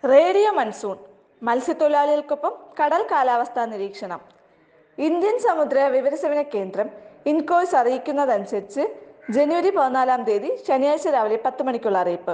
Radio monsoon മത്സ്യത്തൊഴിലാളികൾക്കൊപ്പം കടൽ കാലാവസ്ഥാ നിരീക്ഷണം. ഇന്ത്യൻ സമുദ്ര വിവരസേവന കേന്ദ്രം ഇൻകോയ്സ് അറിയിക്കുന്നതനുസരിച്ച് ജനുവരി 14 ശനിയാഴ്ച രാവിലെ 10 മണിക്കുള്ള അറിയിപ്പ്.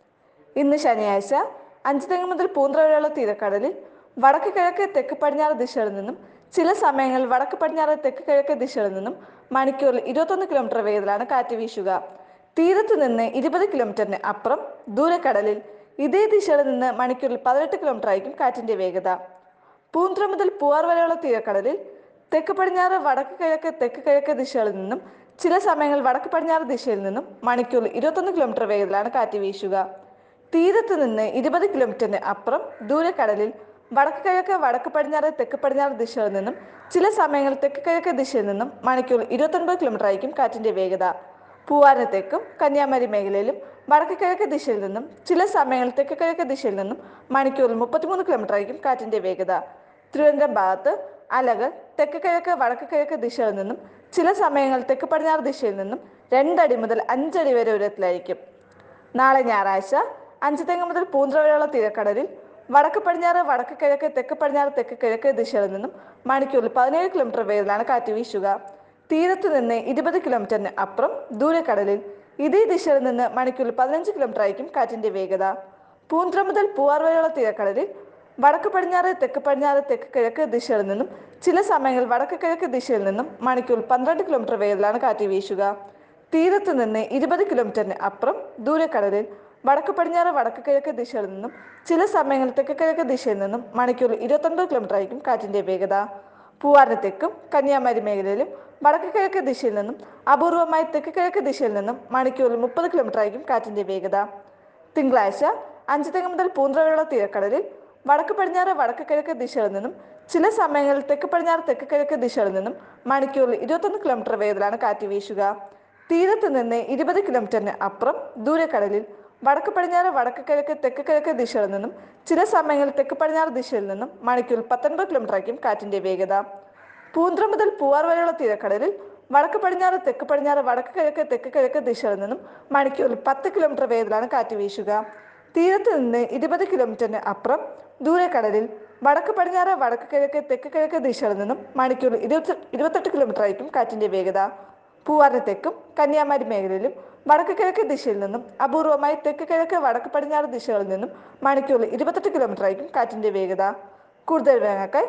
ഇന്ന് ശനിയാഴ്ച അഞ്ചുതെങ്ങ് മുതൽ പൂന്ത്ര വരെയുള്ള തീരക്കടലിൽ വടക്ക് കിഴക്ക് തെക്ക് പടിഞ്ഞാറ് ദിശകളിൽ നിന്നും ചില സമയങ്ങളിൽ വടക്ക് പടിഞ്ഞാറ് തെക്ക് കിഴക്ക് ദിശകളിൽ നിന്നും മണിക്കൂറിൽ 21 കിലോമീറ്റർ വേഗത്തിലാണ് കാറ്റ് വീശുക. തീരത്ത് നിന്ന് 20 കിലോമീറ്ററിന് അപ്പുറം ദൂരക്കടലിൽ ഇതേ ദിശയിൽ നിന്ന് മണിക്കൂറിൽ 18 കിലോമീറ്റർ ആയിരിക്കും കാറ്റിന്റെ വേഗത. പൂന്ത്ര മുതൽ പൂവാർ വരെയുള്ള തീരക്കടലിൽ തെക്ക് പടിഞ്ഞാറ് വടക്ക് കിഴക്ക് തെക്ക് കിഴക്ക് ദിശകളിൽ നിന്നും ചില സമയങ്ങളിൽ വടക്ക് പടിഞ്ഞാറ് ദിശയിൽ നിന്നും മണിക്കൂറിൽ 21 കിലോമീറ്റർ വേഗത്തിലാണ് കാറ്റ് വീശുക. തീരത്ത് നിന്ന് 20 കിലോമീറ്ററിന് അപ്പുറം ദൂരക്കടലിൽ വടക്ക് കിഴക്ക് വടക്ക് പടിഞ്ഞാറ് തെക്ക് പടിഞ്ഞാറ് ദിശകളിൽ നിന്നും ചില സമയങ്ങളിൽ തെക്ക് കിഴക്ക് ദിശയിൽ നിന്നും മണിക്കൂറിൽ 29 കിലോമീറ്റർ ആയിരിക്കും കാറ്റിന്റെ വേഗത. പൂവാറിന് തെക്കും കന്യാകുമാരി മേഖലയിലും വടക്ക് കിഴക്ക് ദിശയിൽ നിന്നും ചില സമയങ്ങളിൽ തെക്ക് കിഴക്ക് ദിശയിൽ നിന്നും മണിക്കൂറിൽ 33 കിലോമീറ്റർ ആയിരിക്കും കാറ്റിന്റെ വേഗത. തിരുവനന്തപുരം ഭാഗത്ത് അലകൾ തെക്ക് കിഴക്ക് വടക്ക് കിഴക്ക് ദിശയിൽ നിന്നും ചില സമയങ്ങളിൽ തെക്ക് പടിഞ്ഞാറ് ദിശയിൽ നിന്നും 2 അടി മുതൽ 5 അടി വരെ ഉയരത്തിലായിരിക്കും. നാളെ ഞായറാഴ്ച അഞ്ചുതെങ്ങ് മുതൽ പൂന്ത്ര വരെയുള്ള തീരക്കടലിൽ വടക്ക് പടിഞ്ഞാറ് വടക്ക് കിഴക്ക് തെക്ക് പടിഞ്ഞാറ് തെക്ക് കിഴക്ക് ദിശയിൽ നിന്നും മണിക്കൂറിൽ 17 കിലോമീറ്റർ വേഗത്തിലാണ് കാറ്റ് വീശുക. തീരത്ത് നിന്ന് 20 കിലോമീറ്ററിന് അപ്പുറം ദൂരക്കടലിൽ ഇതേ ദിശയിൽ നിന്ന് മണിക്കൂറിൽ 15 കിലോമീറ്റർ ആയിരിക്കും കാറ്റിന്റെ വേഗത. പൂന്ത്ര മുതൽ പൂവാർ വരെയുള്ള തീരക്കടലിൽ വടക്ക് പടിഞ്ഞാറ് തെക്ക് പടിഞ്ഞാറ് തെക്ക് കിഴക്ക് ദിശയിൽ നിന്നും ചില സമയങ്ങളിൽ വടക്ക് കിഴക്ക് ദിശയിൽ നിന്നും മണിക്കൂറിൽ 12 കിലോമീറ്റർ വേഗത്തിലാണ് കാറ്റ് വീശുക. തീരത്ത് നിന്ന് 20 കിലോമീറ്ററിന് അപ്പുറം ദൂരക്കടലിൽ വടക്ക് പടിഞ്ഞാറ് വടക്ക് കിഴക്ക് ദിശയിൽ നിന്നും ചില സമയങ്ങളിൽ തെക്ക് കിഴക്ക് ദിശയിൽ നിന്നും മണിക്കൂറിൽ 29 കിലോമീറ്റർ ആയിരിക്കും കാറ്റിന്റെ വേഗത. പൂവാറിന് തെക്കും കന്യാകുമാരി മേഖലയിലും വടക്ക് കിഴക്ക് ദിശയിൽ നിന്നും അപൂർവമായി തെക്ക് കിഴക്ക് ദിശയിൽ നിന്നും മണിക്കൂറിൽ 30 കിലോമീറ്റർ ആയിരിക്കും കാറ്റിന്റെ വേഗത. തിങ്കളാഴ്ച അഞ്ചുതെങ്ങ് മുതൽ പൂന്ത്ര വരെയുള്ള തീരക്കടലിൽ വടക്ക് പടിഞ്ഞാറ് വടക്ക് കിഴക്ക് ദിശകളിൽ നിന്നും ചില സമയങ്ങളിൽ തെക്ക് പടിഞ്ഞാറ് തെക്ക് കിഴക്ക് ദിശകളിൽ നിന്നും മണിക്കൂറിൽ 21 കിലോമീറ്റർ വേഗത്തിലാണ് കാറ്റ് വീശുക. തീരത്ത് നിന്ന് 20 കിലോമീറ്ററിന് അപ്പുറം ദൂരക്കടലിൽ വടക്ക് പടിഞ്ഞാറ് വടക്ക് കിഴക്ക് തെക്ക് കിഴക്ക് ദിശകളിൽ നിന്നും ചില സമയങ്ങളിൽ തെക്ക് പടിഞ്ഞാറ് ദിശയിൽ നിന്നും മണിക്കൂറിൽ 19 കിലോമീറ്റർ ആയിരിക്കും കാറ്റിന്റെ വേഗത. പൂന്ത്ര മുതൽ പൂവാർ വരെയുള്ള തീരക്കടലിൽ വടക്ക് പടിഞ്ഞാറ് തെക്ക് പടിഞ്ഞാറ് വടക്ക് കിഴക്ക് തെക്ക് കിഴക്ക് ദിശകളിൽ നിന്നും മണിക്കൂറിൽ 10 കിലോമീറ്റർ വേഗത്തിലാണ് കാറ്റ് വീശുക. തീരത്ത് നിന്ന് 20 കിലോമീറ്ററിന് അപ്പുറം ദൂരക്കടലിൽ വടക്ക് പടിഞ്ഞാറ് വടക്ക് കിഴക്ക് തെക്ക് കിഴക്ക് ദിശകളിൽ നിന്നും മണിക്കൂറിൽ 28 കിലോമീറ്റർ ആയിരിക്കും കാറ്റിന്റെ വേഗത. പൂവാറിന് തെക്കും കന്യാകുമാരി മേഖലയിലും വടക്ക് കിഴക്ക് ദിശയിൽ നിന്നും അപൂർവമായി തെക്ക് കിഴക്ക് വടക്ക് പടിഞ്ഞാറ് ദിശകളിൽ നിന്നും മണിക്കൂറിൽ 28 കിലോമീറ്റർ ആയിരിക്കും കാറ്റിന്റെ വേഗത. കൂടുതൽ വിവരങ്ങൾക്കായി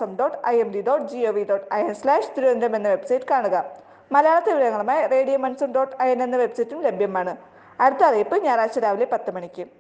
mosam.imd.gov.in/തിരുവനന്തപുരം എന്ന വെബ്സൈറ്റ് കാണുക. മലയാളത്തിൽ വിവരങ്ങളുമായി radio monsoon.in എന്ന വെബ്സൈറ്റും ലഭ്യമാണ്. അടുത്ത അറിയിപ്പ് ഞായറാഴ്ച രാവിലെ 10 മണിക്ക്.